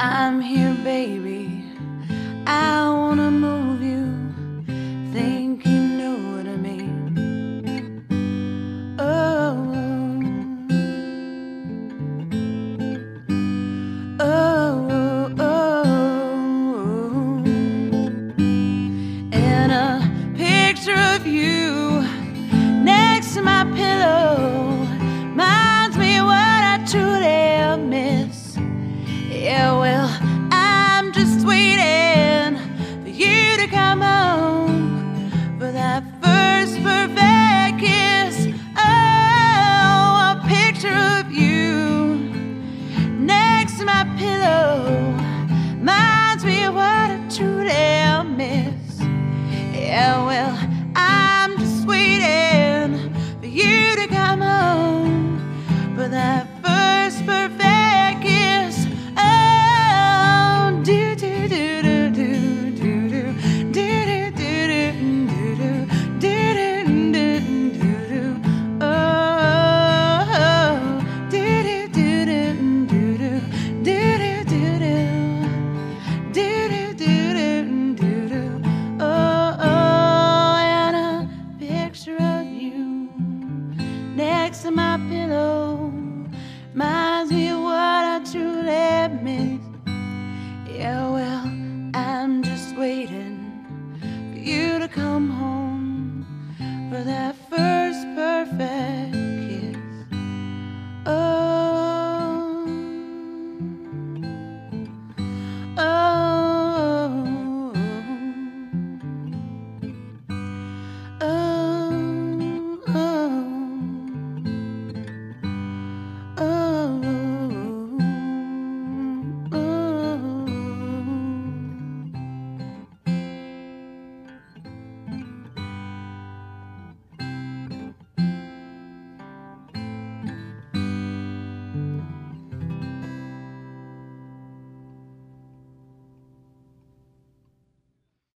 I'm here, baby. I wanna move you. Think you know what I mean? Oh, oh, oh. And a picture of you next to my pillow reminds me of what I truly miss. Yeah, well, I'm just waiting for you to come home for that first perfect kiss. Oh, a picture of you next to my pillow reminds me of what I truly miss. Yeah, well, I'm just waiting for you to come home for that first perfect kiss. Oh, do do do do do do do do do do do do do do. Oh, do do do do do do do do do do do do. Oh, and a picture of you next to my pillow reminds me of what I truly miss. Yeah, well, I'm just waiting for you to come home for that